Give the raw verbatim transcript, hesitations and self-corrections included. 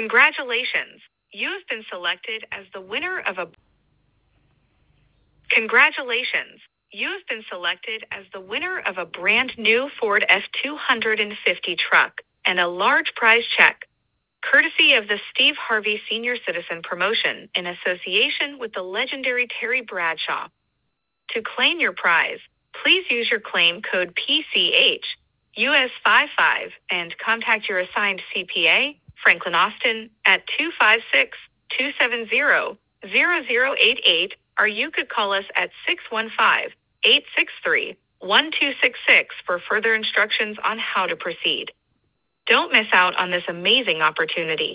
Congratulations! You have been selected as the winner of a Congratulations! You have been selected as the winner of a brand new Ford F two fifty truck and a large prize check, courtesy of the Steve Harvey Senior Citizen Promotion in association with the legendary Terry Bradshaw. To claim your prize, please use your claim code P C H U S fifty-five and contact your assigned C P A, Franklin Austin, at two five six, two seven zero, zero zero eight eight, or you could call us at six one five, eight six three, one two six six for further instructions on how to proceed. Don't miss out on this amazing opportunity.